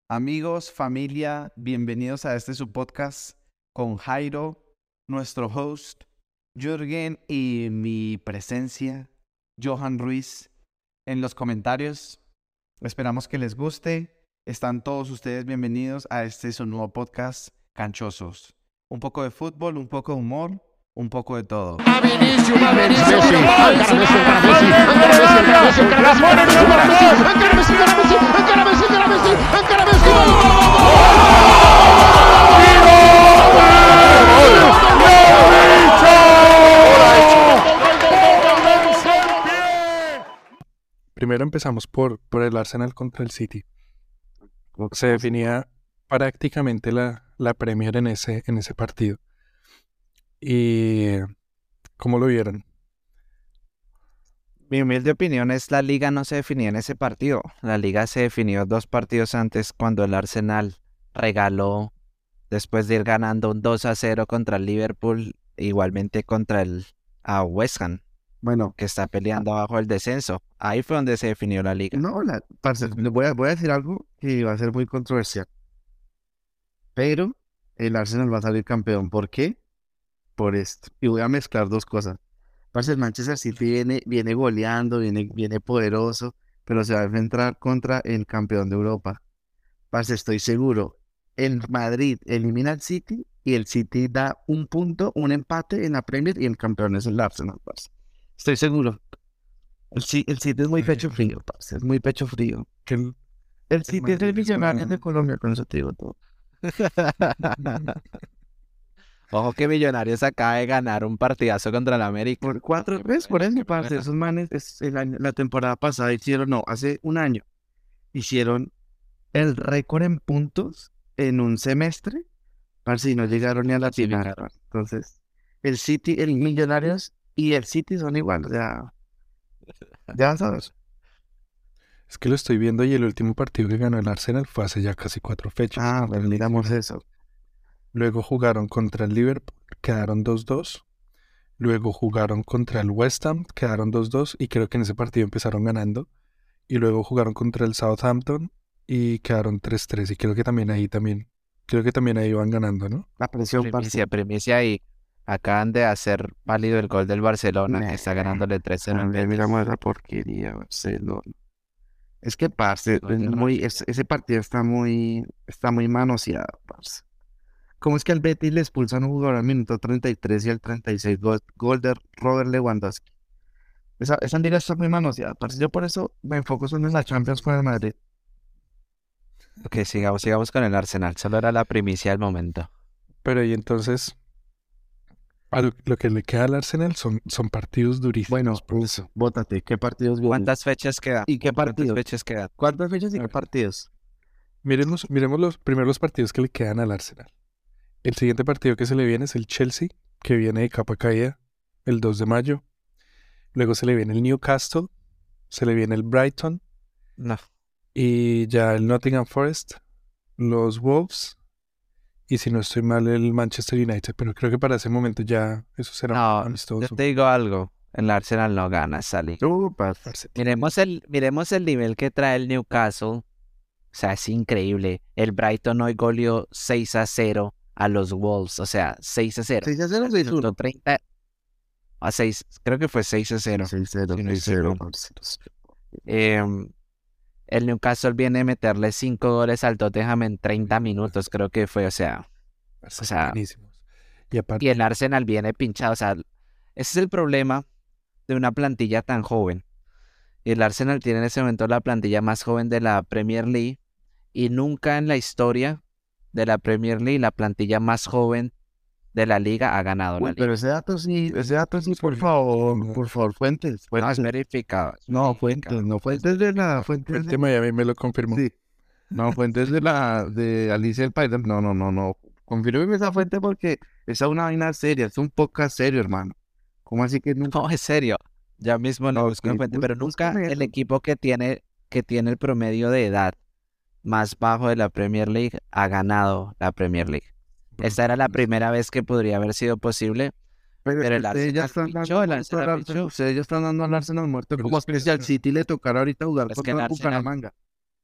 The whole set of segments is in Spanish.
Amigos, familia, bienvenidos a este su podcast con Jairo, nuestro host, Jürgen y mi presencia, Johan Ruiz, en los comentarios. Esperamos que les guste. Están todos ustedes bienvenidos a este su nuevo podcast, Canchosos. Un poco de fútbol, un poco de humor, un poco de todo. Primero empezamos por el Arsenal contra el City. Se definía prácticamente la Premier en ese partido. ¿Y cómo lo vieron? Mi humilde opinión es la liga no se definía en ese partido. La liga se definió 2 partidos antes cuando el Arsenal regaló, después de ir ganando un 2-0 contra el Liverpool, igualmente contra el West Ham, Bueno, que está peleando abajo el descenso. Ahí fue donde se definió la liga. no, parce, voy a decir algo que va a ser muy controversial. Pero el Arsenal va a salir campeón. ¿Por qué? Por esto. Y voy a mezclar dos cosas. Parce, el Manchester City viene goleando, viene poderoso, pero se va a enfrentar contra el campeón de Europa. Parce, estoy seguro. El Madrid elimina al City y el City da un punto, un empate en la Premier y el campeón es el Arsenal, parce. Estoy seguro. El City es muy pecho frío, parce. Es muy pecho frío. Que El City es el Madrid millonario está- de Colombia, con eso te digo todo. Ojo que Millonarios acaba de ganar un partidazo contra el América. Por 4 veces, por eso, parce. Esos manes, la temporada pasada hicieron, no, hace un año, hicieron el récord en puntos en un semestre, parce, y no llegaron ni a la final. Parce. Entonces, el City, el Millonarios y el City son iguales, ya sabes. Es que lo estoy viendo y el último partido que ganó el Arsenal fue hace ya casi 4 fechas. Ah, pues miramos eso. Luego jugaron contra el Liverpool, quedaron 2-2. Luego jugaron contra el West Ham, quedaron 2-2 y creo que en ese partido empezaron ganando. Y luego jugaron contra el Southampton y quedaron 3-3 y creo que también ahí van ganando, ¿no? La presión, parce. Primicia y acaban de hacer válido el gol del Barcelona, que está ganándole 3-0 al Betis. Miramos esa porquería, Barcelona. Es que, parce, ese partido está muy manoseado, parce. ¿Cómo es que al Betis le expulsan a un jugador al minuto 33 y al 36 gol de Robert Lewandowski? Esa liga está muy manoseada, parce. Yo por eso me enfoco solo en la Champions con el Madrid. Ok, sigamos con el Arsenal. Solo era la primicia del momento. Pero y entonces, a lo que le queda al Arsenal son partidos durísimos. Bueno, eso, bótate. ¿Qué partidos vienen? ¿Cuántas fechas quedan? ¿Y qué ¿Cuántas partidos? fechas quedan? ¿Cuántas fechas y A qué ver. partidos? Miremos primero los partidos que le quedan al Arsenal. El siguiente partido que se le viene es el Chelsea, que viene de capa caída, el 2 de mayo. Luego se le viene el Newcastle, se le viene el Brighton No. y ya el Nottingham Forest, los Wolves y si no estoy mal el Manchester United. Pero creo que para ese momento ya eso será No, amistoso. yo te digo algo. El Arsenal no gana esa liga. Parce. Parce, Miremos el nivel que trae el Newcastle. O sea, es increíble. El Brighton hoy goleó 6-0 a los Wolves. O sea, 6-0. 6-0 o 6-1. 130 a 6. Creo que fue 6-0. 6-0, Si no estoy 6-0, mal. parce. El Newcastle viene a meterle 5 goles al Tottenham en 30 minutos, creo que fue. O sea, buenísimos. Y aparte, y el Arsenal viene pinchado. O sea, ese es el problema de una plantilla tan joven. Y el Arsenal tiene en ese momento la plantilla más joven de la Premier League. Y nunca en la historia de la Premier League la plantilla más joven de la liga ha ganado la Uy, liga. pero ese dato sí, por favor, fuentes. No, es verificado. No, fuentes de la el tema y a mí me lo confirmó. Sí. No, fuentes de Alicia del País. No. Confírmeme esa fuente porque esa es una vaina seria, es un podcast serio, hermano. ¿Cómo así que nunca? No, es serio. Ya mismo le No, busco en sí, fuente, pero nunca búscame el eso. equipo que tiene el promedio de edad más bajo de la Premier League ha ganado la Premier League. Esta era la primera vez que podría haber sido posible, pero el ustedes ya Arsenal están pinchó, el dando Arsenal pinchó. ustedes ya están dando al Arsenal muerto. Pero Como es que si al City le tocara ahorita jugar Es que el contra Arsenal- Bucaramanga.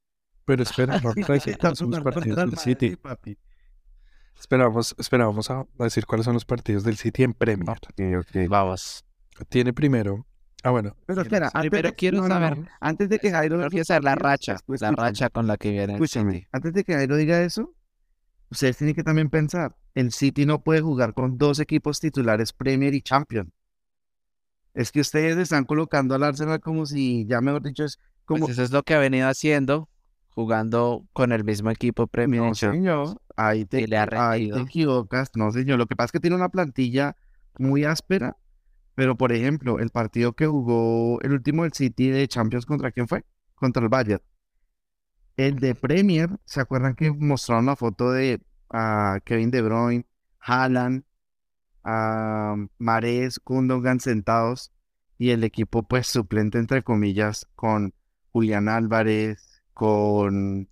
Pero espera, vamos a decir cuáles son los partidos del City. papi. Espera, vamos a decir cuáles son los partidos del City en Premier. Ok. Vamos. Tiene primero. Ah, bueno. Pero espera, Primero quiero saber. antes de que Jairo Creo que saber la racha. La escúchame, racha con la que viene el escúchame, City. antes de que Jairo diga eso, ustedes tienen que también pensar, el City no puede jugar con dos equipos titulares Premier y Champions. Es que ustedes están colocando al Arsenal como si, ya mejor dicho, es como... Pues eso es lo que ha venido haciendo, jugando con el mismo equipo Premier. No, señor, ahí Y le ha ahí te rendido. equivocas. No, señor, lo que pasa es que tiene una plantilla muy áspera, pero por ejemplo, el partido que jugó el último del City de Champions, ¿contra quién fue? Contra el Bayern. El de Premier, ¿se acuerdan que mostraron la foto de Kevin De Bruyne, Haaland, Mahrez, Gundogan sentados y el equipo pues suplente entre comillas con Julián Álvarez, con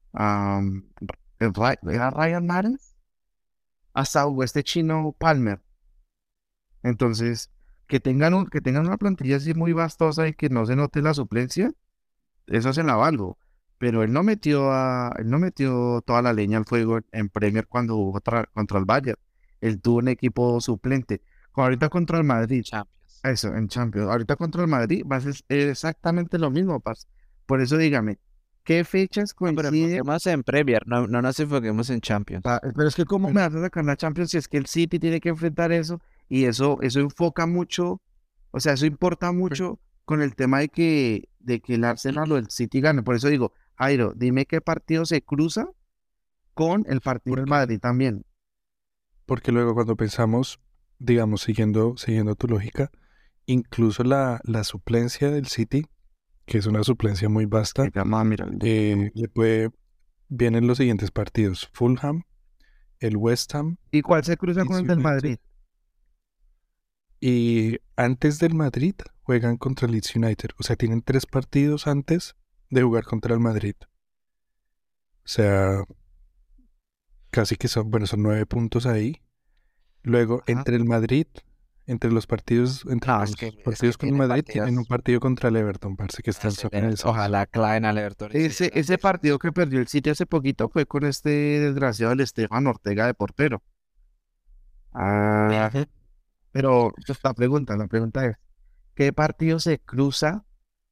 ¿era Ryan Mahrez? Hasta jugó este chino Palmer. Entonces, que tengan una plantilla así muy vastosa y que no se note la suplencia, eso se la valgo. Pero él no metió toda la leña al fuego en Premier cuando jugó contra el Bayern. Él tuvo un equipo suplente. Ahorita contra el Madrid, Champions. eso, en Champions. Ahorita contra el Madrid va a ser exactamente lo mismo, parce. Por eso dígame, ¿qué fechas Pero coinciden? enfoquemos en Premier, no nos enfoquemos en Champions. Pero es que cómo me vas a sacar la Champions si es que el City tiene que enfrentar eso y eso enfoca mucho, o sea, eso importa mucho con el tema de que el Arsenal o el City gane. Por eso digo, Jairo, dime qué partido se cruza con el partido del Madrid también. Porque luego cuando pensamos, digamos, siguiendo tu lógica, incluso la suplencia del City, que es una suplencia muy vasta, Mira, vienen los siguientes partidos: Fulham, el West Ham, ¿y cuál se cruza con el del Leeds Madrid? y antes del Madrid juegan contra el Leeds United. O sea, tienen 3 partidos antes de jugar contra el Madrid. O sea, casi que son 9 puntos ahí. Luego, Ajá. entre los partidos con el tiene Madrid, partidos tienen un partido contra el Everton, parece que están sobre excelentes. Ojalá claven al Everton. Ese partido que perdió el City hace poquito fue con este desgraciado el Estefan Ortega de portero. Pero la pregunta es, ¿qué partido se cruza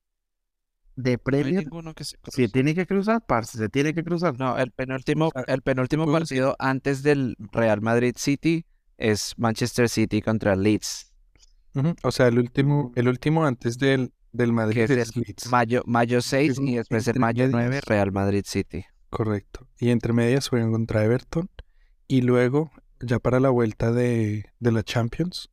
de No hay Premier? ninguno que se Si cruce. tiene que cruzar, parce, se tiene que cruzar. No, el penúltimo juegos- partido antes del Real Madrid City es Manchester City contra el Leeds, Ujú. O sea, el último antes del Madrid que es es el Leeds. mayo 6 y después el Entre mayo 9 medias. Real Madrid City. Correcto. Y entre medias juegan contra Everton. Y luego, ya para la vuelta de la Champions.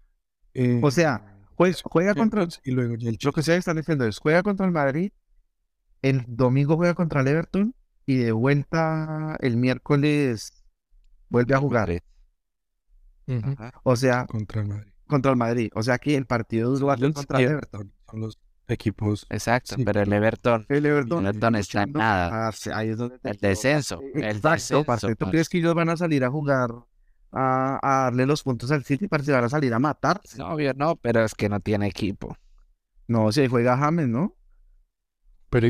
O sea, pues juega contra, Champions, y luego ya el lo que Chelsea. ustedes están diciendo es, juega contra el Madrid, el domingo juega contra el Everton y de vuelta el miércoles vuelve a jugar. Madrid. Ujú. Ajá. O sea, Contra el Madrid. contra el Madrid. O sea que el partido duro va a ser Los contra el Everton. Son los equipos. Exacto, Sí, pero el pero- Everton, El Everton, Everton está en nada. Ahí es donde te El equivocas. descenso, el Exacto, descenso, parce. ¿Tú parce. crees que ellos van a salir a jugar a darle los puntos al City? Parce, van a salir a matarse. No, obvio no, pero es que no tiene equipo. No, si ahí juega James, ¿no? Pero,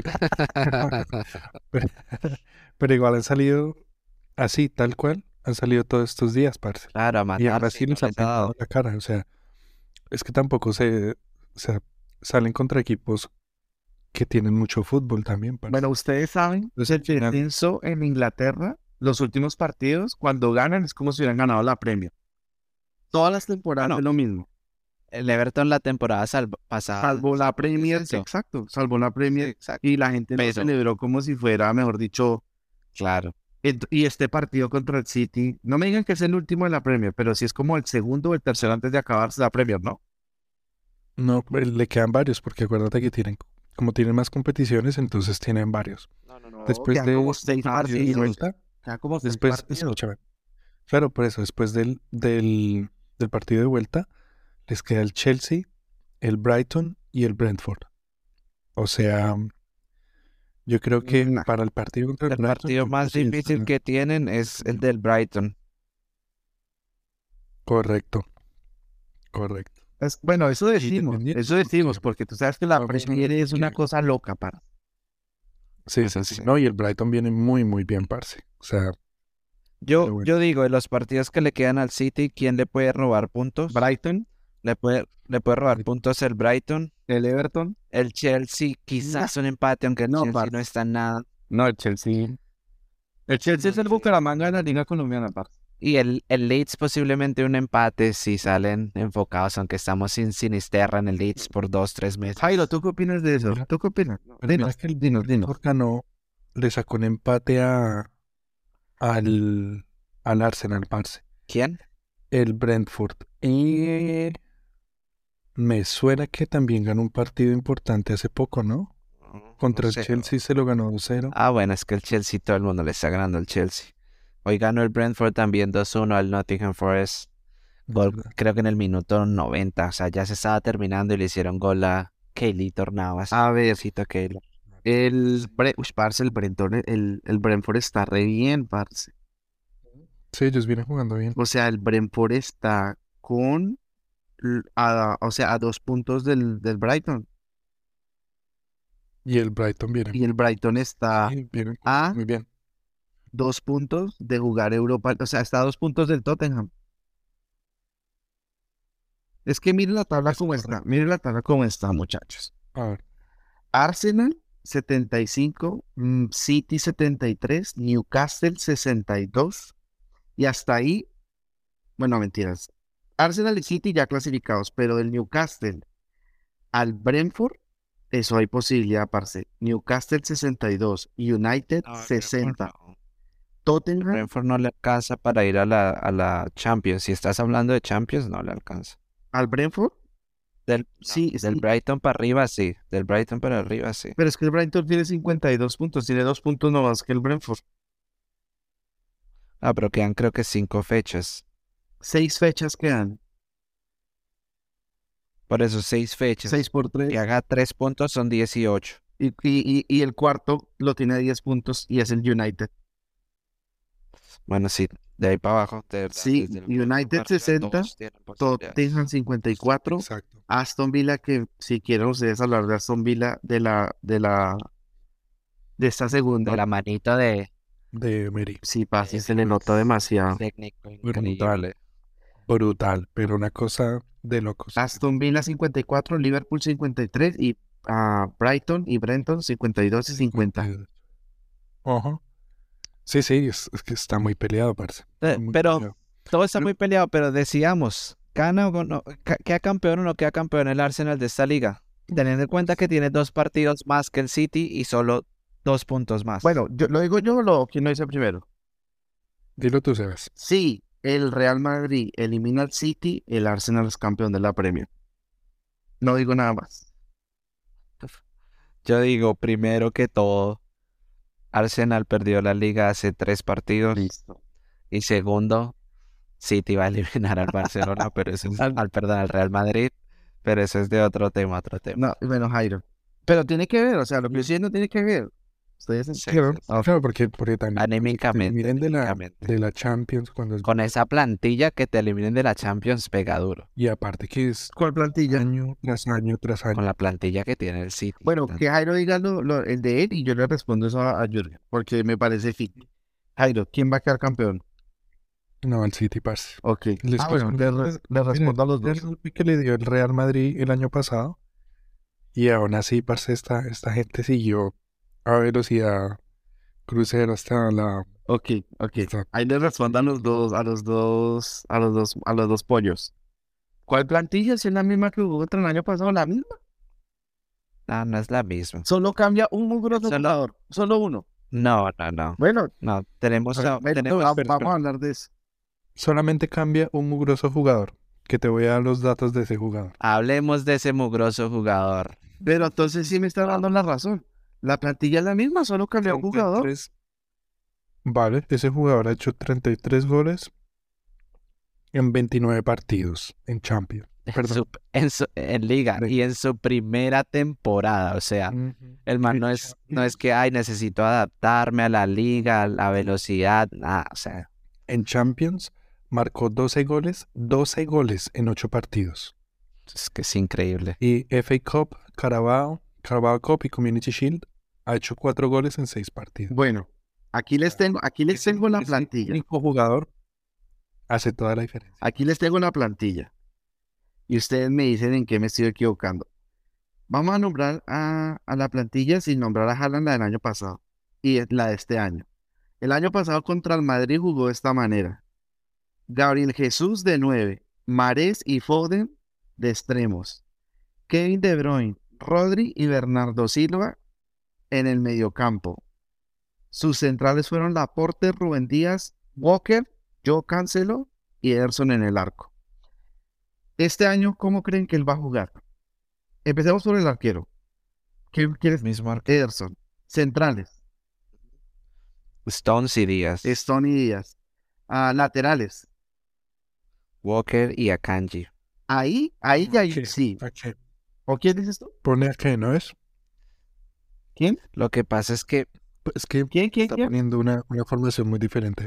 pero, pero igual han salido así, tal cual. Han salido todos estos días, parce. Claro, a Y ahora matarse sí y no les han les ha dado. pintado la cara. O sea, es que tampoco o sea, salen contra equipos que tienen mucho fútbol también, parce. Bueno, ustedes saben, Entonces, el descenso en Inglaterra, los últimos partidos, cuando ganan es como si hubieran ganado la Premier. Todas las temporadas Bueno, es lo mismo. El Everton la temporada pasada. Salvo la Premier, descenso. exacto, salvo la Premier. Exacto. Y la gente lo Pero- celebró como si fuera, mejor dicho, Claro. y este partido contra el City, no me digan que es el último de la Premier, pero sí es como el segundo o el tercero antes de acabarse la Premier, ¿no? No, le quedan varios, porque acuérdate que como tienen más competiciones, entonces tienen varios. No, Después quedan de como 6 partido de partidos. vuelta, Quedan como 6 después, partidos. escúchame. Claro, por eso, después del partido de vuelta, les queda el Chelsea, el Brighton y el Brentford. O sea, yo creo que Nah. para el partido contra el El Brighton, partido más difícil que tienen es el del Brighton. Correcto. Bueno, eso Y decimos, dependiendo- porque tú sabes que la Vamos a Premier ver es una qué- cosa loca, para. Sí, Eso sí. sí. No, y el Brighton viene muy, muy bien, parce. O sea, Yo, bueno. yo digo, de los partidos que le quedan al City, ¿quién le puede robar puntos? Brighton, Le puede robar puntos el Brighton. el Everton. El Chelsea, quizás un empate, aunque el No, Chelsea parce. no está en nada. No, el Chelsea. El Chelsea es el Bucaramanga de la Liga Colombiana, parce. Y el Leeds posiblemente un empate si salen enfocados, aunque estamos sin Sinisterra en el Leeds por 2-3 meses. Jairo, ¿tú qué opinas de eso? Mira, ¿Tú qué opinas? Pero Dinos, mira que el dinos. Brentford ganó, le sacó un empate al Arsenal, parce. ¿Quién? El Brentford. Y me suena que también ganó un partido importante hace poco, ¿no? Contra No el sé. Chelsea se lo ganó 2-0. Ah, bueno, es que el Chelsea, todo el mundo le está ganando al Chelsea. Hoy ganó el Brentford también 2-1 al Nottingham Forest. Gol, ¿Verdad? creo que en el minuto 90. O sea, ya se estaba terminando y le hicieron gol a Keylor Navas. A ver, Cito Keylor. parce, el Brentford está re bien, parce. Sí, ellos vienen jugando bien. O sea, el Brentford está o sea, a 2 puntos del Brighton. Y el Brighton viene. Y el Brighton está Sí, vienen a muy bien. 2 puntos de jugar Europa. O sea, está a 2 puntos del Tottenham. Es que miren la tabla Es como correcto. está. Miren la tabla como está, muchachos. A ver, Arsenal 75, City 73, Newcastle 62 y hasta ahí, bueno, mentiras. Arsenal y City ya clasificados, pero del Newcastle al Brentford, eso hay posibilidad, parce. Newcastle 62, United No, el 60, Brentford no. Tottenham Brentford no le alcanza para ir a la Champions. Si estás hablando de Champions, no le alcanza. al Brentford. Del, Sí, del sí, Brighton para arriba, sí. Del Brighton para arriba, sí. pero es que el Brighton tiene 52 puntos, tiene 2 puntos no más que el Brentford. Ah, pero quedan creo que 5 fechas. 6 fechas quedan, Por eso 6 fechas. 6 por 3. Que haga 3 puntos son 18. Y el cuarto lo tiene a 10 puntos y es el United. Bueno, sí, de ahí para abajo, de verdad. Sí, desde el Brighton United para arriba, 60, todos tienen posibilidades. Tottenham 54, exacto. Aston Villa, que si quieren ustedes hablar de Aston Villa de esta segunda, De la manita de De Mary. sí, pase, se le nota demasiado. técnico Brutal. increíble. Brutal, pero una cosa de locos. Aston Villa 54, Liverpool 53 y Brighton y Brenton 52 y 50. Ajá. Sí, sí, es que está muy peleado, parce. Está muy Pero peleado. todo está Pero- muy peleado, pero decíamos, ¿gana o no? ¿Queda campeón o no queda campeón el Arsenal de esta liga? Teniendo en cuenta que tiene 2 partidos más que el City y solo 2 puntos más. Bueno, lo digo yo o ¿quién lo dice primero? Dilo tú, Sebas. Si el Real Madrid elimina al City, el Arsenal es campeón de la Premier. No digo nada más. yo digo, primero que todo, Arsenal perdió la liga hace 3 partidos. Listo. Y segundo, City va a eliminar al Barcelona, pero eso es, al Real Madrid, pero eso es de otro tema, No, bueno, Jairo. Pero tiene que ver, o sea, lo que yo estoy diciendo tiene que ver. Ustedes Sí, Claro, sí, sí. claro, porque también Anímicamente, miren anímicamente. de la Champions cuando es Con esa plantilla que te eliminen de la Champions pega duro. y aparte que es ¿Cuál plantilla? año tras año tras año. Con la plantilla que tiene el City. Bueno, que Jairo diga el de él y yo le respondo eso a Jürgen, porque me parece fit. Jairo, ¿quién va a quedar campeón? No, al City, parce. Ok. Les Bueno, le respondo a los el dos. golpe que le dio el Real Madrid el año pasado. Y aún así, parce, esta gente siguió a velocidad crucero hasta la... Ok. hasta- Ahí le respondan a los dos pollos. ¿Cuál plantilla? Si es la misma que jugó contra el año pasado, la misma. No, no es la misma. Solo cambia un mugroso jugador. Solo uno. No. Bueno, No, tenemos, vamos a hablar de eso. Solamente cambia un mugroso jugador. Que te voy a dar los datos de ese jugador. hablemos de ese mugroso jugador. Pero entonces sí me está dando la razón. La plantilla es la misma, solo cambió un jugador. 33. Vale, ese jugador ha hecho 33 goles en 29 partidos en Champions. Perdón. En liga Sí. y en su primera temporada. O sea, el man En no es que necesito adaptarme a la liga, a la velocidad, nada. O sea, En Champions marcó 12 goles en 8 partidos. es que es increíble. Y FA Cup, Carabao Cup y Community Shield Ha hecho 4 goles en 6 partidos. Bueno, aquí les tengo la plantilla. El único jugador hace toda la diferencia. Aquí les tengo la plantilla. Y ustedes me dicen en qué me estoy equivocando. Vamos a nombrar a la plantilla sin nombrar a Haaland la del año pasado y la de este año. El año pasado contra el Madrid jugó de esta manera. Gabriel Jesús de 9, Mahrez y Foden de extremos. Kevin De Bruyne, Rodri y Bernardo Silva en el mediocampo. Sus centrales fueron Laporte, Rubén Díaz, Walker, Joe Cancelo y Ederson en el arco. Este año, ¿cómo creen que él va a jugar? Empecemos por el arquero. ¿Qué quieres? Mismo arco. Ederson. Centrales. Stones y Díaz. Stone y Díaz. Laterales. Walker y Akanji. Ahí ya ¿Qué? sí. ¿A qué? ¿O quién dices tú? Pone a qué, ¿no es? ¿Quién? Lo que pasa es que, Es que ¿Quién? está poniendo una formación muy diferente.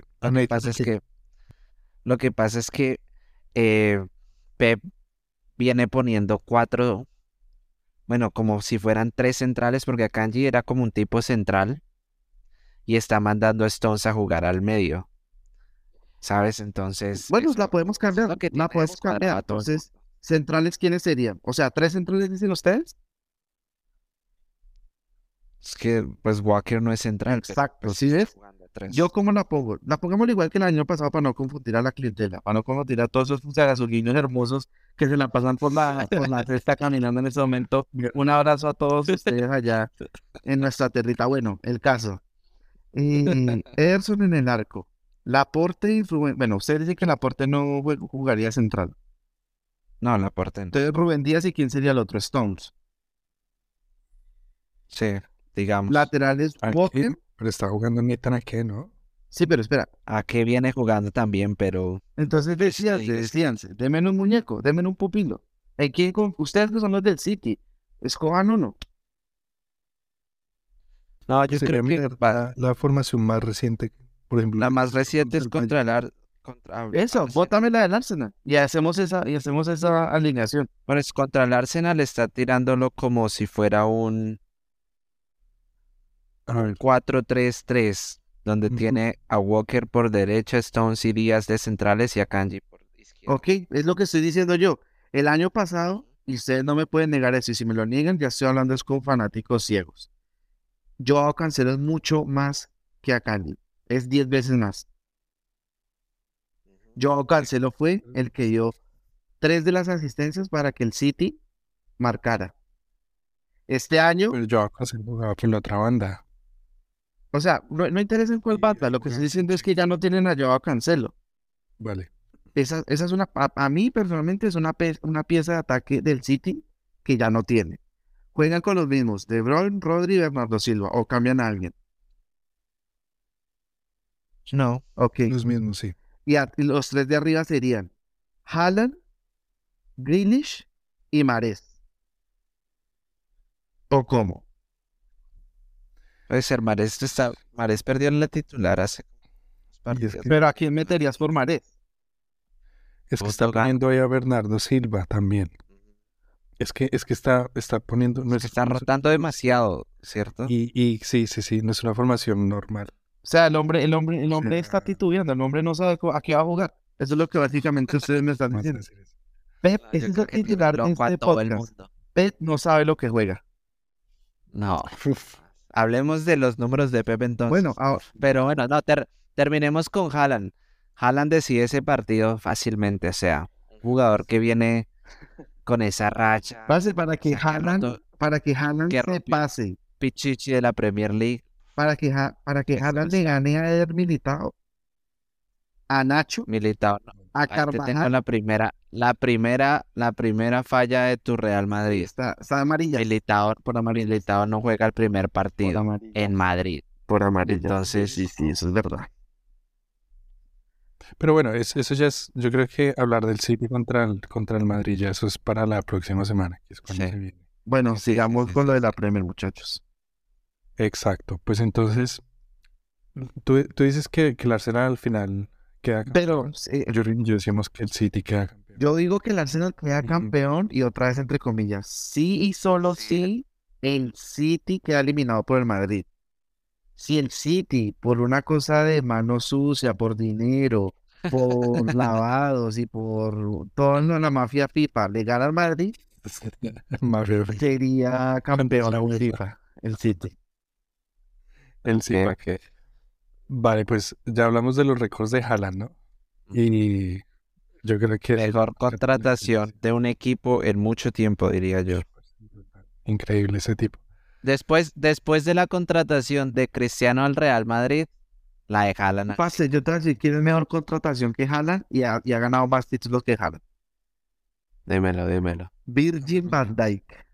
lo que pasa es que Pep viene poniendo 4, bueno, como si fueran 3 centrales, porque Akanji era como un tipo central y está mandando a Stones a jugar al medio. ¿Sabes? Entonces, Bueno, eso la podemos cambiar. lo que La tiene podemos cambiar. descuadrado a todo el Entonces, mundo. centrales, ¿quiénes serían? O sea, 3 centrales dicen ustedes. Es que, pues, Walker no es central. pero, Exacto, pues, ¿sí está ves? jugando a 3. ¿Yo cómo la pongo? La pongamos igual que el año pasado para no confundir a la clientela, para no confundir a todos esos azulguinos hermosos que se la pasan por la cesta caminando en este momento. Un abrazo a todos ustedes allá en nuestra territa. Bueno, el caso. Ederson en el arco. Laporte y Rubén. Bueno, usted dice que Laporte no jugaría central. No, Laporte no. Entonces Rubén Díaz y ¿quién sería el otro? Stones. Sí, digamos. Laterales, ¿A Walker. qué? Pero está jugando Nathan a qué, ¿no? Sí, pero espera. ¿A qué viene jugando también? Pero Entonces decíanse, denme un muñeco, denme un pupilo. Ustedes que son los del City, escojan uno. no, yo Sería creo que mirar la formación más reciente. Por ejemplo, la más reciente es contra el Eso, Arsenal. bótame la del Arsenal. Y hacemos esa alineación. Bueno, es contra el Arsenal, está tirándolo como si fuera un a ver, 4-3-3, donde Ujú. tiene a Walker por derecha, Stones y Díaz de centrales y a Kanji por izquierda. Ok, es lo que estoy diciendo yo. El año pasado, y ustedes no me pueden negar eso, y si me lo niegan, ya estoy hablando es con fanáticos ciegos. Joao Cancelo es mucho más que Akanji. Es 10 veces más. Joao Cancelo fue el que dio 3 de las asistencias para que el City marcara. Este año, pero yo casi jugaba por la otra banda. o sea, no interesa en cuál banda, lo que estoy diciendo es que ya no tienen a Joao Cancelo. Vale. Esa es a mí personalmente es una pieza de ataque del City que ya no tiene. Juegan con los mismos, De Bruyne, Rodri y Bernardo Silva, o cambian a alguien. No, Ok. Los mismos, sí. Y los 3 de arriba serían Haaland, Grealish y Mahrez. ¿O cómo? puede ser Mahrez perdió en la titular hace unos Y partidos. Pero ¿a quién meterías por Mahrez? es que está Portugal. poniendo ahí a Bernardo Silva también. Es que está poniendo. No Es que está rotando demasiado, ¿cierto? Y sí, no es una formación normal. O sea, el hombre Sí. está titubeando, el hombre no sabe a qué va a jugar. Eso es lo que básicamente ustedes me están Vamos a diciendo. decir eso. Pep, No, ese yo es creo el que titular lo de juega este todo el podcast. mundo. Pep no sabe lo que juega. No. Uf, Hablemos de los números de Pep entonces. Bueno, Pero bueno, no, terminemos con Haaland. Haaland decide ese partido fácilmente, o sea, un jugador que viene con esa racha, pase para que o sea, que Haaland, roto se rompió pase, Pichichi de la Premier League. para que Eso Haaland es. le gane a Eder Militao, a Nacho, Militao, no. a Ahí te tengo Carvajal. la primera falla de tu Real Madrid. Está amarilla. Militao no juega el primer partido amarilla. en Madrid. Por amarilla. Entonces, sí, eso es verdad. Pero bueno, eso ya es. Yo creo que hablar del City contra el Madrid, ya eso es para la próxima semana, que es cuando Sí. se viene. Bueno, Sí, sigamos sí, con sí, lo de la sí. Premier, muchachos. Exacto. Pues entonces, tú dices que el Arsenal al final queda Pero campeón. Yo decíamos que el City queda campeón. yo digo que el Arsenal queda Ujú. campeón y otra vez entre comillas. Sí y solo Sí. sí el City queda eliminado por el Madrid. Si el City, por una cosa de mano sucia, por dinero, por lavados y por toda la mafia FIFA, le gana al Madrid, Mafia. sería campeón de FIFA, el City. El sí. Ok, ok. Vale, pues ya hablamos de los récords de Haaland, ¿no? Y yo creo que Mejor contratación de un equipo en mucho tiempo, diría yo. increíble ese tipo. Después de la contratación de Cristiano al Real Madrid, la de Haaland. Parce, yo te voy a decir quién es mejor contratación que Haaland y ha ganado más títulos que Haaland. Dímelo. Virgil van Dijk.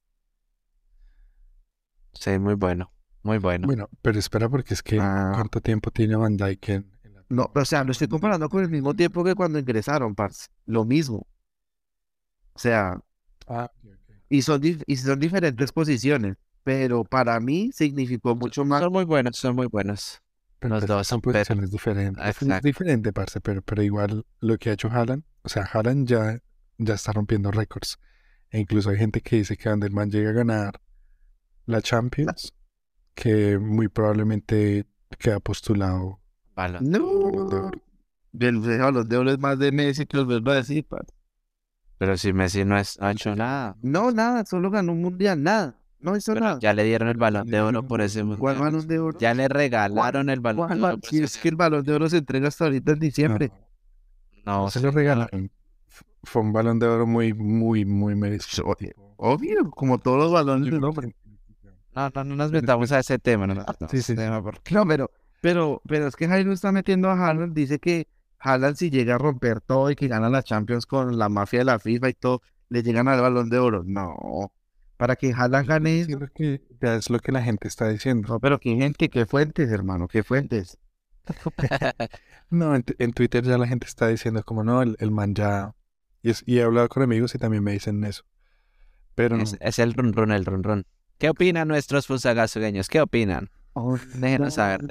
Sí, muy bueno. Bueno, pero espera porque es que ¿cuánto tiempo tiene Van Dijk en la... No, o sea, lo estoy comparando con el mismo tiempo que cuando ingresaron, parce. Lo mismo. O sea, Ah, y son diferentes posiciones, pero para mí significó mucho más. Son muy buenos. pero Los pues dos, son posiciones diferentes. Es Exacto. diferente, parce, pero igual lo que ha hecho Haaland, o sea, Haaland ya está rompiendo récords. E incluso hay gente que dice que donde el man llegue a ganar la Champions, que muy probablemente queda postulado Balón. Balón de No. Oro. Los de oro es más de Messi que los vuelvo a decir, parce. Pero si Messi no ha hecho nada. No, nada, solo ganó un mundial, nada. No hizo Pero nada. ya le dieron el Balón de Oro por ese ¿Cuál mundial. balón de oro? Ya le regalaron el Balón de Oro por Si ese es que el balón de oro se entrega hasta ahorita en diciembre. No, No se sí, lo regalaron. Fue un Balón de Oro muy, muy, muy merecido. Obvio, como todos los balones Yo del creo hombre. no nos metamos a ese tema. No nos metamos a ese Sí. tema porque No, pero es que Jairo está metiendo a Haaland, dice que Haaland si llega a romper todo y que gana la Champions con la mafia de la FIFA y todo, le llegan al Balón de Oro. No, para que Haaland gane eso. Creo que ya es lo que la gente está diciendo. No, pero qué gente, qué fuentes, hermano, qué fuentes. No, en Twitter ya la gente está diciendo como no, el man ya... Y he hablado con amigos y también me dicen eso. Pero no, es el run run. ¿Qué opinan nuestros fusagasueños? ¿Qué opinan? Déjenos saber.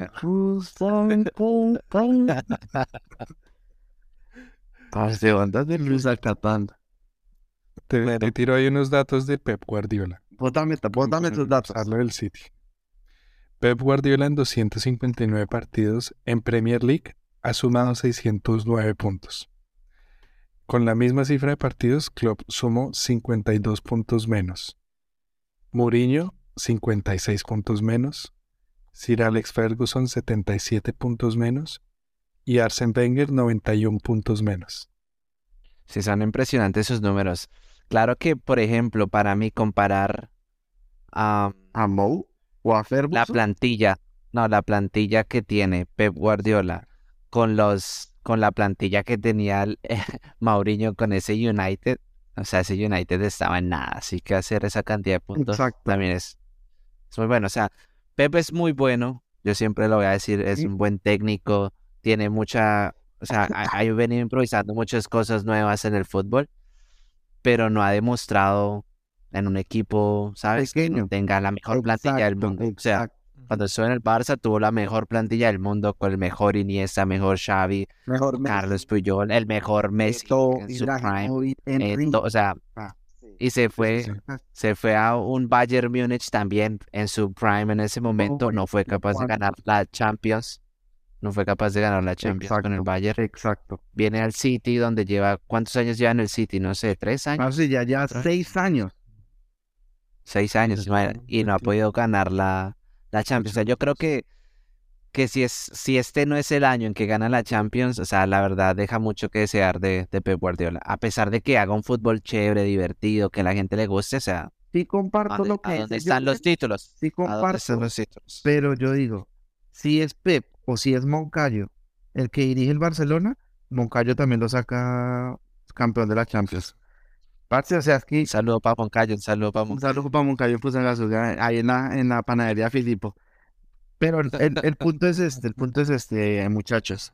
Parce, bandas de Luis Alcatán. te tiro ahí unos datos de Pep Guardiola. Bótame tus datos. Hablo del City. Pep Guardiola en 259 partidos en Premier League ha sumado 609 puntos. Con la misma cifra de partidos, Klopp sumó 52 puntos menos. Mourinho, 56 puntos menos. Sir Alex Ferguson, 77 puntos menos. Y Arsene Wenger, 91 puntos menos. Sí, son impresionantes sus números. Claro que, por ejemplo, para mí comparar a ¿A Mou o a la Ferguson? la plantilla que tiene Pep Guardiola con la plantilla que tenía Mourinho con ese United, o sea, ese United estaba en nada, así que hacer esa cantidad de puntos Exacto. también es muy bueno. O sea, Pep es muy bueno, yo siempre lo voy a decir, es un buen técnico, tiene mucha, o sea, ha venido improvisando muchas cosas nuevas en el fútbol, pero no ha demostrado en un equipo, ¿sabes? Que Pequeño. tenga la mejor plantilla del mundo. O sea, Exacto. cuando estuvo en el Barça tuvo la mejor plantilla del mundo con el mejor Iniesta, mejor Xavi, Mejor Carlos Puyol, el mejor Messi Eto'o, en su prime. Ibrahimovic, Henry. O sea, y se fue a un Bayern Múnich también en su prime en ese momento. No fue capaz de ganar la Champions. No fue capaz de ganar la Champions con el Bayern. Exacto. Viene al City donde lleva, ¿cuántos años lleva en el City? No sé, 3 años. Parce, ya 6 años. 6 años, y no ha podido ganar la Champions. O sea, yo creo que si este no es el año en que gana la Champions, o sea, la verdad deja mucho que desear de Pep Guardiola. A pesar de que haga un fútbol chévere, divertido, que a la gente le guste, o sea, Sí comparto lo que ¿a dónde dice están los títulos? Sí ¿A dónde comparto, están los títulos? pero yo digo, si es Pep o si es Moncayo el que dirige el Barcelona, Moncayo también lo saca campeón de la Champions. Parce, o sea, es que Un saludo para Moncayo, un saludo para un Moncayo. saludo para Moncayo Fusagasugá, ahí en la panadería Filipo. Pero el punto es este, muchachos.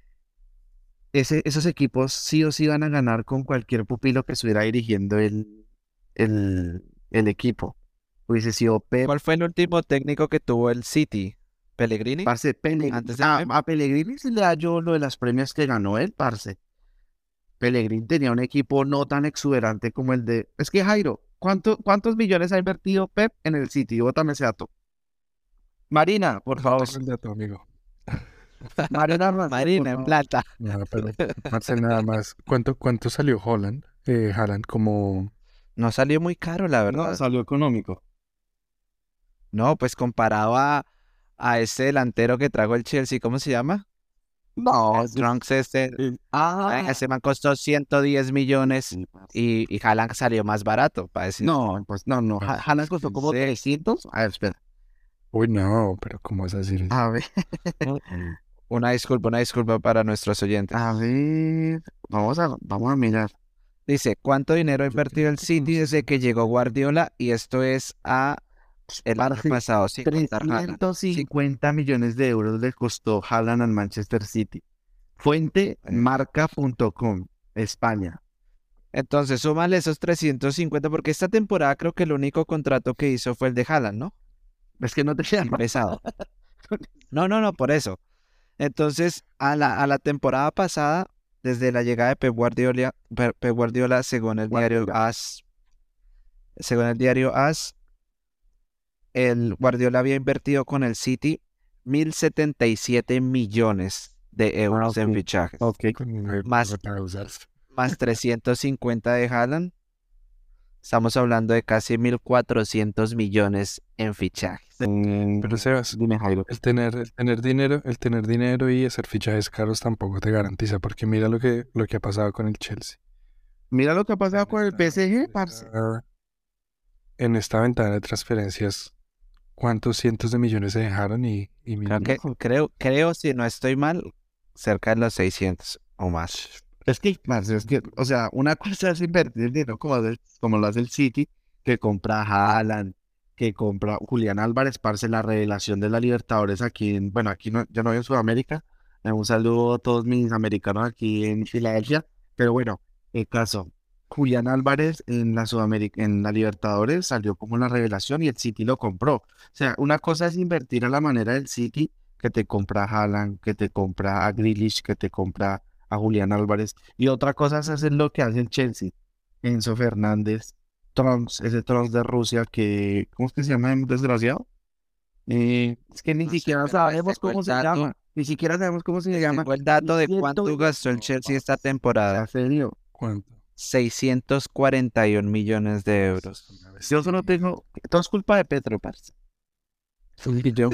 Esos equipos sí o sí van a ganar con cualquier pupilo que estuviera dirigiendo el equipo. Hubiese sido Pep, ¿Cuál fue el último técnico que tuvo el City? ¿Pellegrini? parce, Pellegrini. Antes de Pep. A Pellegrini sí le da yo lo de las premias que ganó él, parce. Pellegrini tenía un equipo no tan exuberante como el de... Es que Jairo, ¿Cuántos millones ha invertido Pep en el City? Bótame ese dato. Marina, por favor. Tengo el dato, amigo. Marina, Marcel, Marina, por en favor. plata. No, pero Marcel, nada más. ¿Cuánto salió Holland? Haaland como... No salió muy caro, la No, verdad. salió económico. No, pues comparado a ese delantero que trajo el Chelsea, ¿cómo se llama? No, El Trunks este. Ah, Ese man costó 110 millones sí, parce. y Haaland salió más barato, para decir. No, pues no. Ah, Haaland costó como sí. 300. A ver, espera. Uy, no, pero ¿cómo es así? A ver, Una disculpa para nuestros oyentes. a ver. Vamos a mirar. Dice, ¿cuánto dinero ha Yo invertido creo el que City desde que llegó Guardiola? Y esto es el año Parce, pasado, sin contar Haaland. 350 millones de euros le costó Haaland al Manchester City. Fuente marca.com, España. Entonces, súmale esos 350, porque esta temporada creo que el único contrato que hizo fue el de Haaland, ¿no? Es que no te queda más. Pesado. No, por eso. Entonces, a la temporada pasada, desde la llegada de Pep Guardiola, según el diario AS, el Guardiola había invertido con el City 1.077 millones de euros en ok. fichajes, Ok. Más- Para usarse. más 350 de Haaland. Estamos hablando de casi 1.400 millones en fichajes. Pero Sebas, Dime, Jairo. el tener dinero y hacer fichajes caros tampoco te garantiza, porque mira lo que ha pasado con el Chelsea. Mira lo que ha pasado con el PSG, parce. En esta ventana de transferencias, ¿cuántos cientos de millones se dejaron? Y Creo, si no estoy mal, cerca de los 600 o más. Es que, parce, o sea, una cosa es invertir dinero como lo hace el City, que compra a Haaland, que compra Julián Álvarez, parce, la revelación de la Libertadores aquí aquí no, yo no vivo en Sudamérica. Un saludo a todos mis americanos aquí en Filadelfia. Pero bueno, el caso, Julián Álvarez en la Libertadores salió como la revelación y el City lo compró. O sea, una cosa es invertir a la manera del City, que te compra a Haaland, que te compra a Grealish, que te compra a Julián Álvarez. Y otra cosa es hacer lo que hace el Chelsea. Enzo Fernández, Trunks, ese Trunks de Rusia que, ¿cómo es que se llama el desgraciado? Es que ni No sé, siquiera pero sabemos tengo el cómo se dato. llama. Ni siquiera sabemos cómo se llama. Tengo el dato de 100 cuánto gastó el Chelsea esta temporada. ¿En serio? ¿cuánto? 641 millones de euros. Yo solo tengo... Todo es culpa de Petro, parce. Y yo,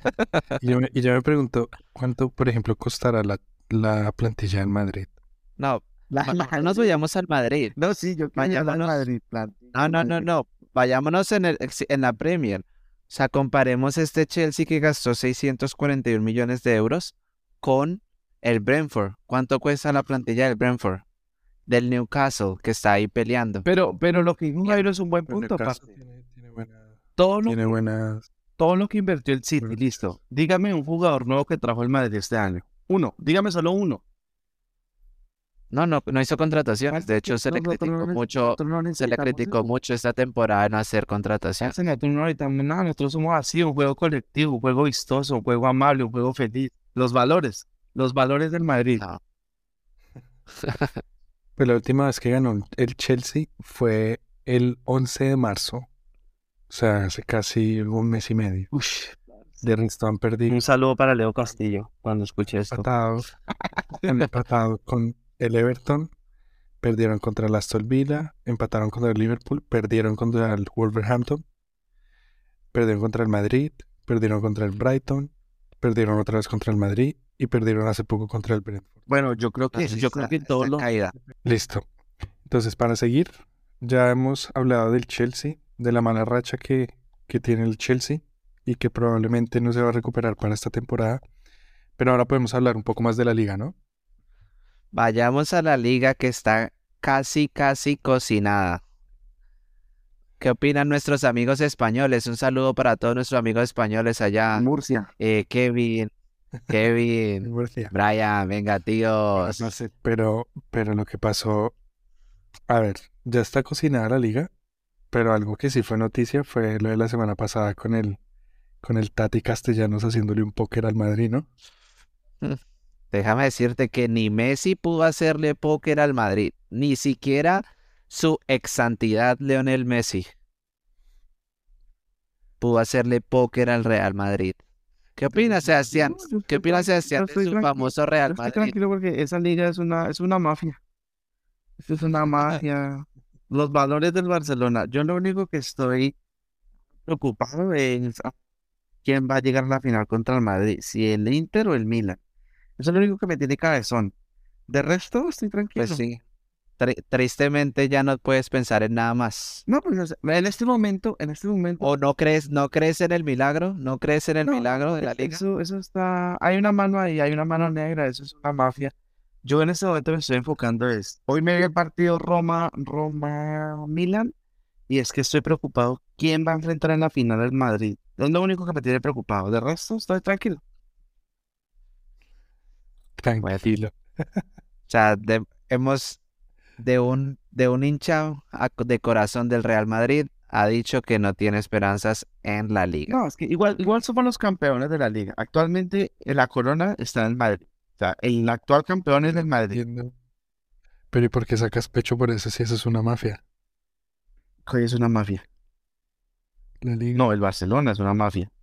y yo me pregunto, ¿cuánto, por ejemplo, costará la plantilla en Madrid? No, no nos vayamos al Madrid. No, sí, yo quería hablar de Vayámonos. Madrid. No. Vayámonos en la Premier. O sea, comparemos este Chelsea que gastó 641 millones de euros con el Brentford. ¿Cuánto cuesta la plantilla del Brentford? Del Newcastle, que está ahí peleando. Pero lo que dijo Jairo es un buen Pero punto, Newcastle parce. tiene Tiene buenas... todo lo que invirtió el City, Buenos listo. Dígame un jugador nuevo que trajo el Madrid este año. Uno, dígame solo uno. No hizo contrataciones. De hecho, se le criticó mucho esta temporada no hacer contrataciones. Nosotros nosotros somos así, un juego colectivo, un juego vistoso, un juego amable, un juego feliz. Los valores del Madrid. No. Pero la última vez que ganó el Chelsea fue el 11 de marzo. O sea, hace casi un mes y medio. Ush, De resto han perdido un saludo para Leo Castillo cuando escuche esto. empatados. Han empatado con el Everton, perdieron contra el Aston Villa, empataron contra el Liverpool, perdieron contra el Wolverhampton, perdieron contra el Madrid, perdieron contra el Brighton, perdieron otra vez contra el Madrid y perdieron hace poco contra el Brentford. Bueno, yo creo que en todos los... caída. Listo. Entonces, para seguir, ya hemos hablado del Chelsea, de la mala racha que tiene el Chelsea y que probablemente no se va a recuperar para esta temporada. Pero ahora podemos hablar un poco más de la liga, ¿no? Vayamos a la liga que está casi cocinada. ¿Qué opinan nuestros amigos españoles? Un saludo para todos nuestros amigos españoles allá. Murcia. Kevin, Brian, venga, tíos. No sé, pero lo que pasó, a ver, ya está cocinada la liga, pero algo que sí fue noticia fue lo de la semana pasada con el Tati Castellanos haciéndole un póker al Madrid, ¿no? Déjame decirte que ni Messi pudo hacerle póker al Madrid, ni siquiera su ex santidad Lionel Messi pudo hacerle póker al Real Madrid. ¿Qué opinas, Sebastián? ¿Qué opinas, Sebastián, de su famoso Real Estoy Madrid? tranquilo porque esa liga es una mafia. Esto es una mafia. Los valores del Barcelona. Yo lo único que estoy preocupado es quién va a llegar a la final contra el Madrid, si el Inter o el Milan. Eso es lo único que me tiene cabezón. De resto, estoy tranquilo. Pues sí, tristemente ya no puedes pensar en nada más. No, pues o sea, en este momento, ¿O no crees en el milagro? ¿No crees en el no, milagro de la liga? eso está, hay una mano ahí, hay una mano negra, eso es una mafia. Yo en este momento me estoy enfocando hoy me vi el partido Roma-Milan y es que estoy preocupado quién va a enfrentar en la final al Madrid. Es lo único que me tiene preocupado. De resto, estoy tranquilo. Tranquilo. O sea, de un hincha de corazón del Real Madrid ha dicho que no tiene esperanzas en la liga. No, es que igual somos los campeones de la liga. Actualmente la corona está en el Madrid. O sea, el actual campeón es el Madrid. Entiendo. Pero ¿y por qué sacas pecho por eso si eso es una mafia? Que es una mafia. La liga. No, el Barcelona es una mafia.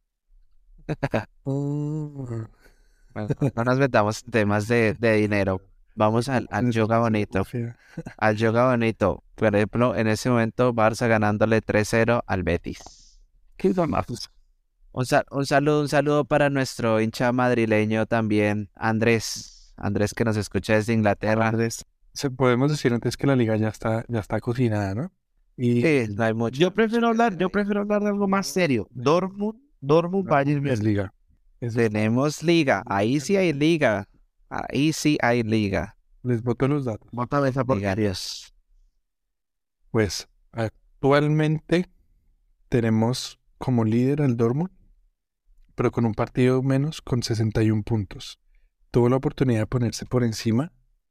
Oh. Bueno, no nos metamos en temas de dinero. Vamos al yoga bonito. Mafia. Al yoga bonito. Por ejemplo, en ese momento, Barça ganándole 3-0 al Betis. ¿Qué es la mafia? Un saludo para nuestro hincha madrileño también, Andrés. Andrés que nos escucha desde Inglaterra. Andrés. Podemos decir antes que la liga ya está cocinada, ¿no? Y Sí, no hay mucho. Yo prefiero hablar de algo más serio. Dortmund, Bayern es Múnich. liga. Eso es- Tenemos liga. Ahí sí hay liga. Ahí sí hay liga. les boto los datos. Bótame esa Diga porquería. Dios. Pues actualmente tenemos como líder al Dortmund, pero con un partido menos, con 61 puntos. Tuvo la oportunidad de ponerse por encima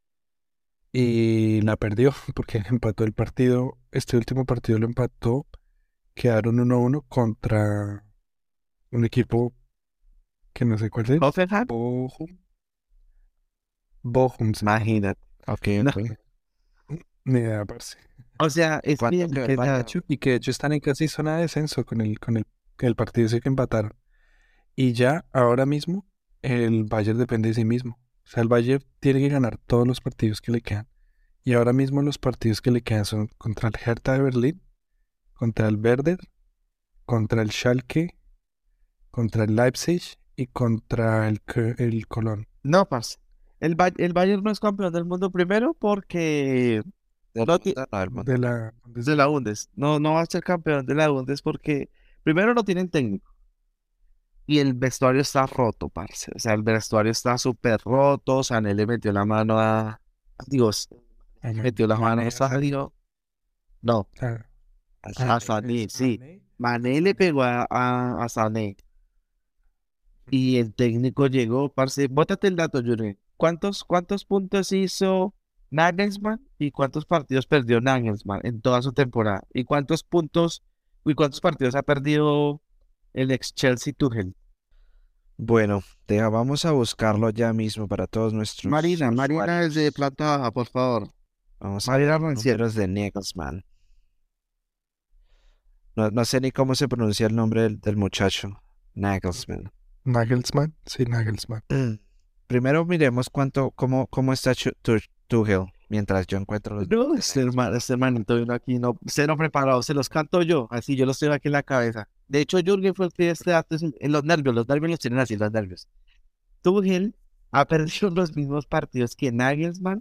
y la perdió porque empató el partido. Este último partido lo empató. Quedaron 1-1 contra un equipo que no sé cuál es. Hoffenheim. Bochum. Sí. Imagínate. Ok, No. ok. Ni idea, parce. O sea, es ¿Cuánto bien quedó que el nada. Bayern? Y que de hecho están en casi zona de descenso con el partido ese que empataron. Y ya ahora mismo el Bayern depende de sí mismo. O sea, el Bayern tiene que ganar todos los partidos que le quedan. Y ahora mismo los partidos que le quedan son contra el Hertha de Berlín, contra el Werder, contra el Schalke, contra el Leipzig y contra el Colón. No, parce. El Bayern no es campeón del mundo primero porque no del mundo. De la de la Bundes. No va a ser campeón de la Bundes porque primero no tienen técnico. Y el vestuario está roto, parce. O sea, el vestuario está súper roto. Sané le metió la mano a... Dios, metió la mano a Sadio. No, a Sané, sí. Mané le pegó a Sané. Y el técnico llegó, parce. Bótate el dato, Jürgen. ¿Cuántos puntos hizo Nagelsmann y cuántos partidos perdió Nagelsmann en toda su temporada? ¿Y cuántos partidos ha perdido el ex Chelsea Tuchel? Bueno, vamos a buscarlo ya mismo para todos nuestros Marina usuarios. es de planta baja, por favor. Vamos a Marina ver Rancière. números de Nagelsmann. No sé ni cómo se pronuncia el nombre del muchacho. Nagelsmann. Nagelsmann, sí, Nagelsmann. Primero miremos cómo está Tuchel mientras yo encuentro los... No, este hermanito vino aquí, no, cero preparado, se los canto yo, así yo los tengo aquí en la cabeza. De hecho, Jürgen fue el que este dato en los nervios los tienen así, los nervios. Tuchel ha perdido los mismos partidos que Nagelsmann,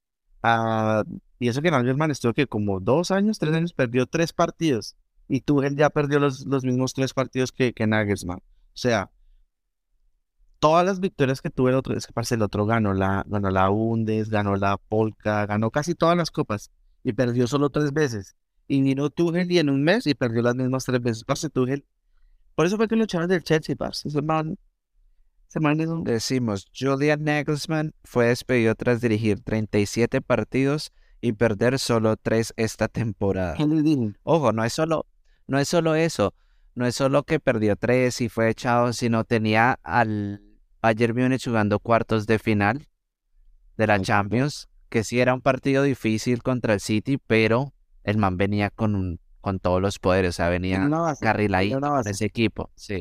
y eso que Nagelsmann estuvo que como 3 años, perdió 3 partidos, y Tuchel ya perdió los mismos 3 partidos que Nagelsmann. O sea, todas las victorias que tuve es que parce, el otro ganó la Bundes, ganó la Polka, ganó casi todas las copas y perdió solo 3 veces. Y vino Tuchel y en un mes y perdió las mismas 3 veces. Parce, Tuchel. Por eso fue que lo echaron del Chelsea, parce. Ese man es un... Decimos, Julian Nagelsmann fue despedido tras dirigir 37 partidos y perder solo 3 esta temporada. ¿Qué le dije? Ojo, no es solo eso. No es solo que perdió 3 y fue echado, sino tenía al Bayern Múnich jugando cuartos de final de la Champions que sí era un partido difícil contra el City, pero el man venía con todos los poderes, o sea, Tiene venía una base. carriladito Tiene una con base. ese equipo, sí.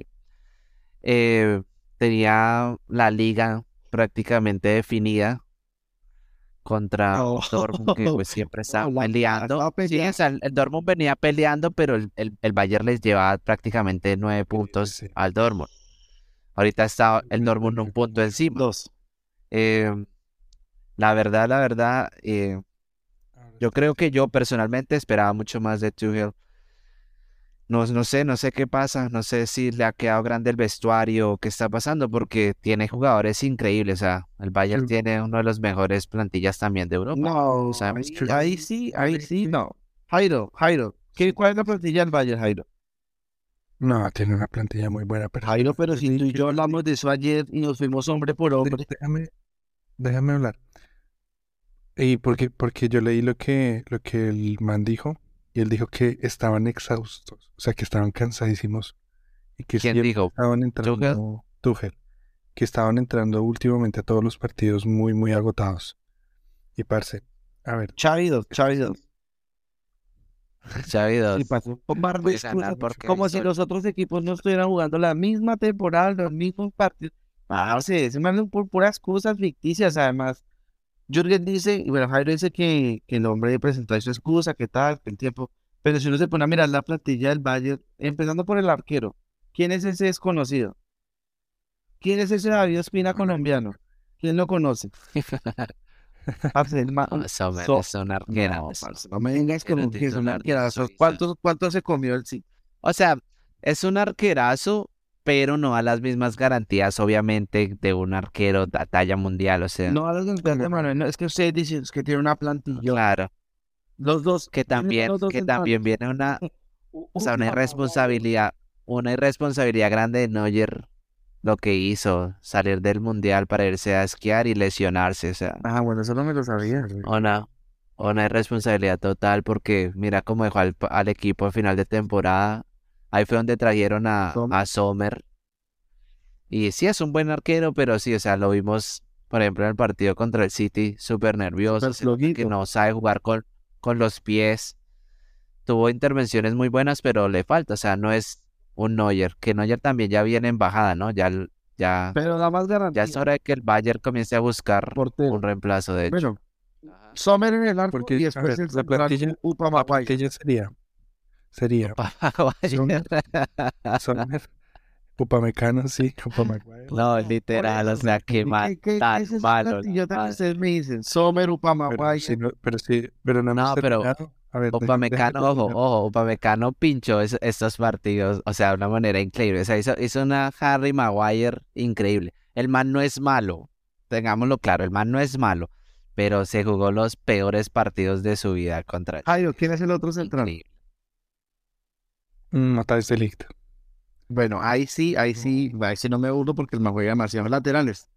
Tenía la liga prácticamente definida contra Oh, un Dortmund que pues siempre estaba peleando. estaba Sí, o peleando. sea, el Dortmund venía peleando, pero el Bayern les llevaba prácticamente 9 Sí, sí, puntos sí. al Dortmund. Ahorita está el Me Dortmund un pareció punto como encima. 2. Eh, la verdad, ahora yo está creo que diciendo. yo personalmente esperaba mucho más de Tuchel. No sé qué pasa, no sé si le ha quedado grande el vestuario o qué está pasando, porque tiene jugadores increíbles, o sea, el Bayern Que- tiene uno de los mejores plantillas también de Europa. No, Sabemos que ahí sí, no. Jairo, ¿cuál es la plantilla del Bayern, Jairo? No, tiene una plantilla muy buena, pero Jairo, pero yo si leí tú y que- yo hablamos de eso ayer y nos fuimos hombre por hombre. déjame hablar. Y porque yo leí lo que el man dijo, y él dijo que estaban exhaustos, o sea, que estaban cansadísimos, y que ¿quién siempre dijo? estaban ¿Tuchel? entrando, Tuchel, que estaban entrando últimamente a todos los partidos muy, muy agotados. Y parce, a ver, Xavi 2, Xavi 2. Xavi Y 2. pasó con par de Puede ganar excusas, porque como si hizo- los otros equipos no estuvieran jugando la misma temporada, los mismos partidos. O sea, se mandan por puras excusas ficticias, además. Jürgen dice, y bueno, Jairo dice que el hombre presentó su excusa, que tal, que el tiempo. Pero si uno se pone a mirar la plantilla del Bayern, empezando por el arquero, ¿quién es ese desconocido? ¿Quién es ese David Ospina colombiano? ¿Quién lo conoce? Parce, No, Sommer so- es un no, arquerazo. parce, no me vengas con Era un que es un titular de arquerazo. Suiza. ¿Cuántos se comió el sí? O sea, es un arquerazo, pero no a las mismas garantías, obviamente, de un arquero de talla mundial. O sea, No a los del Tante Manuel, no, es que ustedes dicen es que tiene una plantilla. claro, Los dos, que ¿quiénes son también, los dos que también centrales? viene o sea, una irresponsabilidad grande de Neuer lo que hizo, salir del mundial para irse a esquiar y lesionarse. O sea, Ah, bueno, eso no me lo sabía. Güey. una irresponsabilidad total porque mira cómo dejó al equipo a final de temporada. Ahí fue donde trajeron a Sommer. Y sí es un buen arquero, pero sí, o sea, lo vimos, por ejemplo, en el partido contra el City, súper nervioso, Súper se nota que flojito. no sabe jugar con los pies. Tuvo intervenciones muy buenas, pero le falta, o sea, no es un Neuer, que Neuer también ya viene en bajada, ¿no? Ya, Pero da más ya garantía. es hora de que el Bayern comience a buscar Portero. un reemplazo, de hecho. Bueno, Sommer en el arco porque, y a después ver, el la central plantilla, la Upamecano. plantilla sería Bayern. Sommer, Upamecano, sí, Upamecano. No, literal, o sea, qué mal, ¿Qué tan es esa malo. plantillota que madre. ustedes me dicen? Sommer, Upamecano. Pero no hemos No, pero terminado. A ver, Upamecano, terminar. Upamecano pinchó estos partidos, o sea, de una manera increíble. O sea, hizo una Harry Maguire increíble. El man no es malo, tengámoslo claro, el man no es malo, pero se jugó los peores partidos de su vida contra el Jairo, ¿quién es el otro central? increíble. Matthijs de Ligt. Bueno, ahí sí no me burlo porque el man juega demasiado laterales.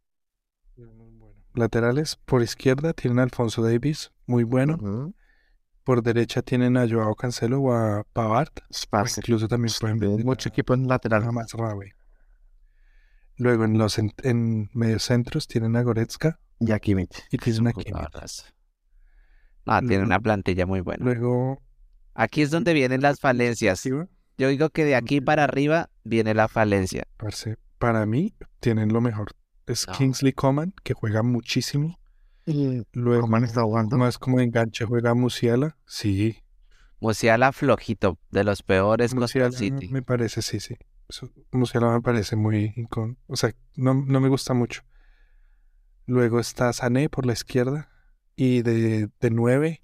Laterales, por izquierda tienen a Alfonso Davies, muy bueno. Ujú. Por derecha tienen a Joao Cancelo o a Pavard. O Parce, incluso también pueden tienen vender mucho equipo en lateral. a Mazraoui. Luego en mediocentros tienen a Goretzka Y a Kimmich. y tienen a Su Kimmich. jugadorazo. Ah, tiene Luego- una plantilla muy buena. Luego, Aquí es donde vienen las falencias. defensiva, Yo digo que de aquí para arriba viene la falencia. parce, para mí tienen lo mejor. Es No. Kingsley Coman, que juega muchísimo. Luego, ¿Cómo han estado jugando? más como de enganche juega Musiala. Sí, Musiala flojito, de los peores contra el Musiala City. me parece, sí. Musiala me parece muy o sea, no me gusta mucho. Luego está Sané por la izquierda. Y de 9.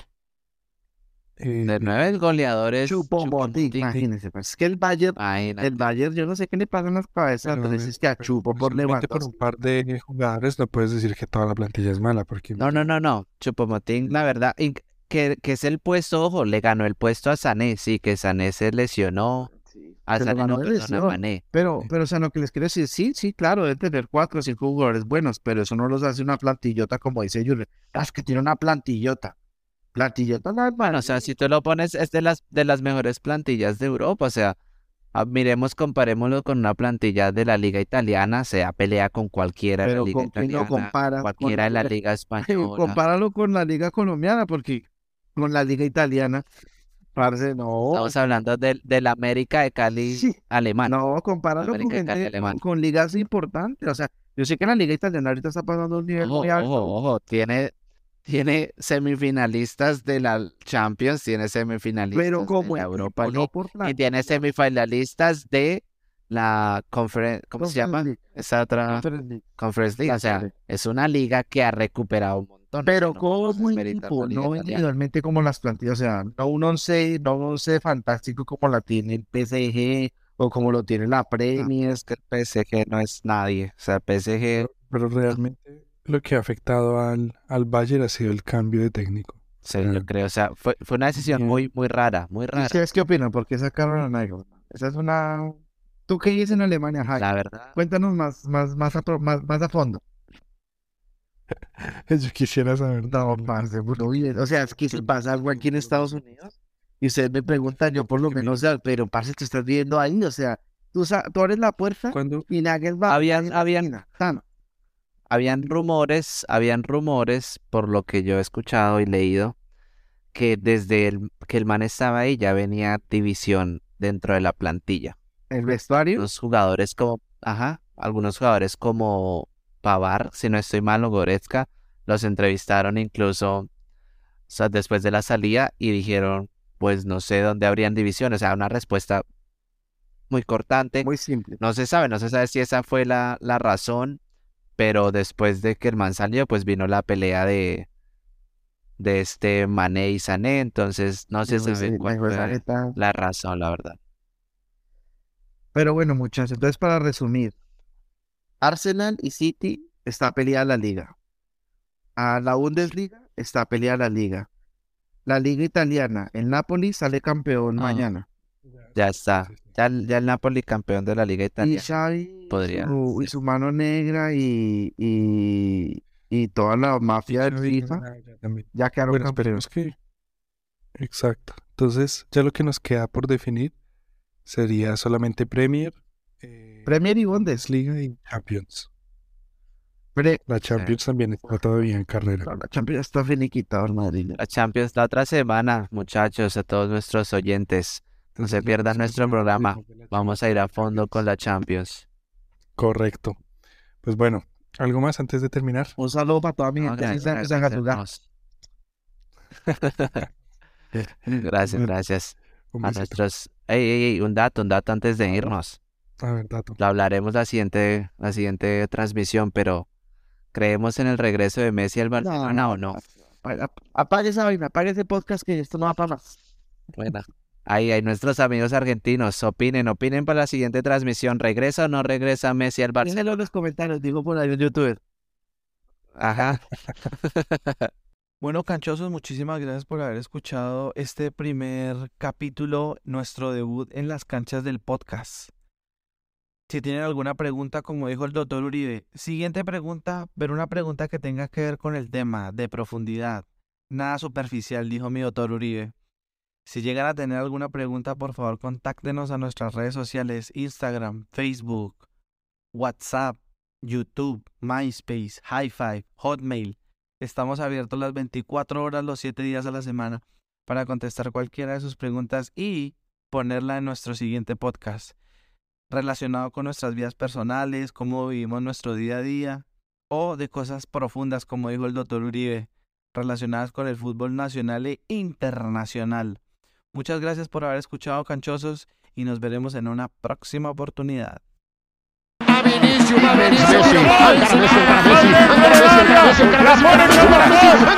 De 9 el goleador es Choupo-Moting, Choupo-Moting. imagínense, pues es que el Bayern, Imagínate. yo no sé qué le pasa en las cabezas, pero es que a Chupo por simplemente por levantarse. un par de jugadores no puedes decir que toda la plantilla es mala, porque No. Choupo-Moting, la verdad, que es el puesto, ojo, le ganó el puesto a Sané. Sí, que Sané se lesionó. A Se lo Sané ganó no, de perdón, a lesión. Mané. Pero, o sea, lo que les quiero decir, sí, claro, debe tener 4 o 5 jugadores buenos, pero eso no los hace una plantillota como dice Jürgen. Es que tiene una plantillota. Plantillota, no, Bueno, o sea, si tú lo pones, es de las mejores plantillas de Europa. O sea, Miremos, comparémoslo con una plantilla de la liga italiana, sea pelea con cualquiera de la Pero liga ¿con quién lo italiana, comparas? cualquiera de la liga española. Compáralo con la liga colombiana, porque con la liga italiana, parce, no. Estamos hablando del América de Cali Sí. alemán. No, compáralo con América de Cali gente, alemán. con ligas importantes. O sea, yo sé que la liga italiana ahorita está pasando un nivel Ojo, muy alto. ojo, tiene semifinalistas de la Champions, tiene semifinalistas Pero de como la equipo, Europa no League por y plantilla. tiene semifinalistas de la ¿cómo se llama? Conference League, Esa otra Conference League. Conference League. O sea, Conference es una liga que ha recuperado un montón. Pero No como podemos desmeritar equipo, la liga no italiana. individualmente como las plantillas. O sea, no un once fantástico como la tiene el PSG o como lo tiene la Premier. Es que el PSG no es nadie. O sea, PSG, Pero realmente lo que ha afectado al Bayern ha sido el cambio de técnico. sí, yo creo. O sea, fue una decisión Bien. muy rara, muy ¿Y rara. ustedes qué opinan? ¿Por qué sacaron a Nagelsmann? Esa es una... ¿Tú qué dices en Alemania, Jaime? La verdad. Cuéntanos más a fondo. Yo quisiera saber. No, parce, bueno, bien. O sea, es que si pasa algo aquí en Estados Unidos y ustedes me preguntan, yo por lo menos, o sea, pero parce, te estás viendo ahí, o sea, tú abres la puerta Cuando y Nagelsmann Habían Tan. Habían rumores, por lo que yo he escuchado y leído, que desde que el man estaba ahí ya venía división dentro de la plantilla. El vestuario, Algunos jugadores como Pavard, si no estoy mal, o Goretzka, los entrevistaron incluso, o sea, después de la salida y dijeron, pues no sé dónde habrían divisiones, o sea, una respuesta muy cortante. muy simple. No se sabe si esa fue la razón, pero después de que el man salió, pues vino la pelea de este Mané y Sané, entonces no se sabe cuál fue la razón, la verdad. Pero bueno, muchachos, entonces para resumir, Arsenal y City está peleada la liga. A la Bundesliga está peleada la liga. La liga italiana, el Napoli sale campeón mañana. Ya está. Ya el Napoli campeón de la Liga Y Italiana. Xavi Podría y ser. su mano negra y toda la mafia del FIFA ya quedaron Bueno, campeones. esperemos que. Exacto. Entonces, ya lo que nos queda por definir sería solamente Premier, Premier y Bundesliga. Bundesliga y Champions. Pre- La Champions también está todavía en carrera. No, la Champions está finiquitada el Madrid. La Champions la otra semana, muchachos, a todos nuestros oyentes. No se Entonces, pierdan nuestro programa. Vamos a ir a fondo con la Champions. Correcto. Pues bueno, ¿algo más antes de terminar? Un saludo para toda mi No, gente. gracias, gracias. Un A besito. nuestros... Ey, un dato antes de irnos. A ver, dato. Lo hablaremos la siguiente transmisión, pero ¿creemos en el regreso de Messi al Barcelona o no? Apague esa vaina, apague ese podcast que esto no va para más. Bueno, ahí nuestros amigos argentinos, opinen para la siguiente transmisión. ¿Regresa o no regresa Messi al Barcelona? Déjenlo en los comentarios, digo por ahí en YouTube. Ajá. Bueno, canchosos, muchísimas gracias por haber escuchado este primer capítulo, nuestro debut en las canchas del podcast. Si tienen alguna pregunta, como dijo el doctor Uribe, siguiente pregunta, pero una pregunta que tenga que ver con el tema, de profundidad. Nada superficial, dijo mi doctor Uribe. Si llegan a tener alguna pregunta, por favor, contáctenos a nuestras redes sociales, Instagram, Facebook, WhatsApp, YouTube, MySpace, Hi-Fi, Hotmail. Estamos abiertos las 24 horas, los 7 días a la semana, para contestar cualquiera de sus preguntas y ponerla en nuestro siguiente podcast, relacionado con nuestras vidas personales, cómo vivimos nuestro día a día, o de cosas profundas, como dijo el doctor Uribe, relacionadas con el fútbol nacional e internacional. Muchas gracias por haber escuchado, canchosos, y nos veremos en una próxima oportunidad. Messi, Messi, Messi, Messi, Messi, Messi, Messi, Messi, Messi, Messi, Messi, Messi, Messi, Messi,